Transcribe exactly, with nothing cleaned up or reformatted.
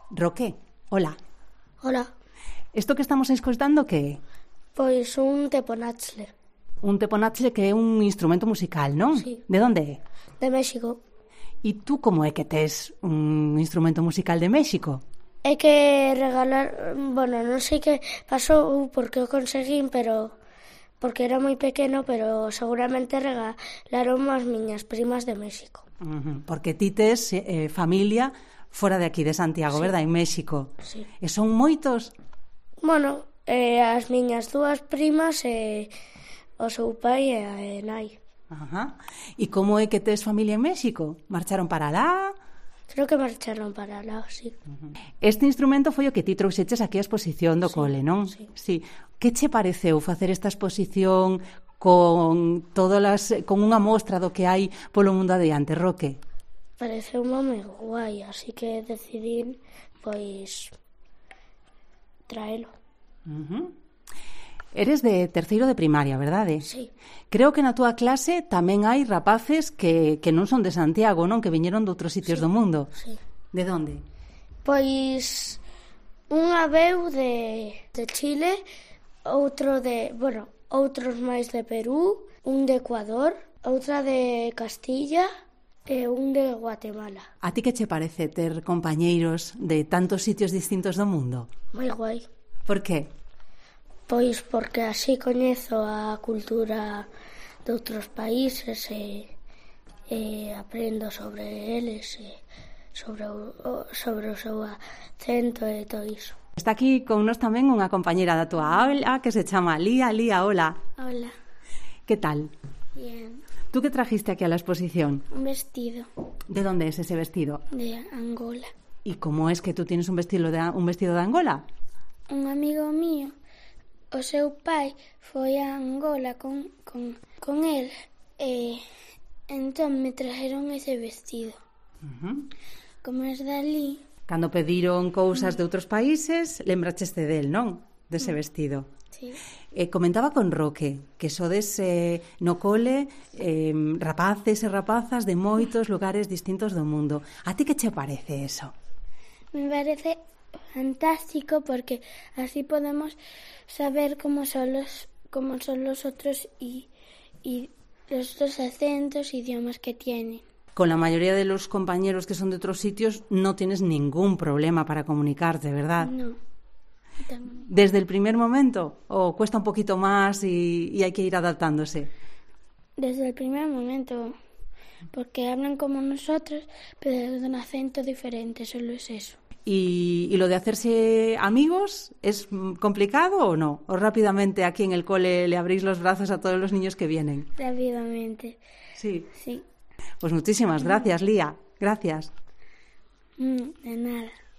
Roque, hola. Hola. Isto que estamos escoitando que é? Pois un teponazle. Un teponazle que é un instrumento musical, non? Sí. De onde é? De México. E tú como é que tes un instrumento musical de México? É que regalar... Bueno, non sei que pasou porque o conseguín, pero... Porque era moi pequeno, pero seguramente regalaron as miñas primas de México. Uh-huh. Porque ti tes eh, familia fora de aquí, de Santiago, sí. verdad? En México. Sí. E son moitos? Bueno, eh, as miñas dúas primas e o seu pai e a e nai. Ajá. E como é que tes familia en México? Marcharon para lá? Creo que marcharon para lá, sí. Uh-huh. Este instrumento foi o que ti trouxeches aquí a exposición do sí, cole, non? Sí. sí. Que che pareceu facer esta exposición con todas las, con unha mostra do que hai polo mundo adiante, Roque? Pareceu moi guai, así que decidín, pois, traelo. Uh-huh. Eres de terceiro de primaria, verdade? Sí. Creo que na túa clase tamén hai rapaces que, que non son de Santiago, non? Que viñeron de outros sitios sí. do mundo. Sí. De onde? Pois unha veu de, de Chile, outro de, bueno, outros máis de Perú, un de Ecuador, outra de Castilla e un de Guatemala. A ti que che parece ter compañeiros de tantos sitios distintos do mundo? Moi guai. Por que? Pois porque así coñezo a cultura de outros países e, e aprendo sobre eles e sobre o, sobre o seu acento e todo iso. Está aquí con nós tamén unha compañera da túa aula que se chama Lía. Lía, hola. Hola. Que tal? Bien. Tú que trajiste aquí a la exposición? Un vestido. ¿De dónde es ese vestido? De Angola. ¿Y cómo es que tú tienes un vestido de, un vestido de Angola? Un amigo mío, o seu pai, foi a Angola con, con, con el e entón me trajeron ese vestido. Uh-huh. Como es dali... Cando pediron cousas de outros países, lembracheste del, non? Dese vestido. Sí. Eh, comentaba con Roque que sodes eh, no cole eh, rapaces e rapazas de moitos lugares distintos do mundo. A ti que che parece eso? Me parece fantástico porque así podemos saber cómo son los, cómo son los otros y, y los otros acentos, idiomas que tienen. Con la mayoría de los compañeros que son de otros sitios no tienes ningún problema para comunicarte, ¿verdad? No. También. ¿Desde el primer momento? ¿O cuesta un poquito más y, y hay que ir adaptándose? Desde el primer momento, porque hablan como nosotros, pero de un acento diferente, solo es eso. ¿Y, y lo de hacerse amigos es complicado o no? ¿O rápidamente aquí en el cole le abrís los brazos a todos los niños que vienen? Rápidamente. Sí. Sí. Pues muchísimas gracias, Lía. Gracias. Mm, de nada.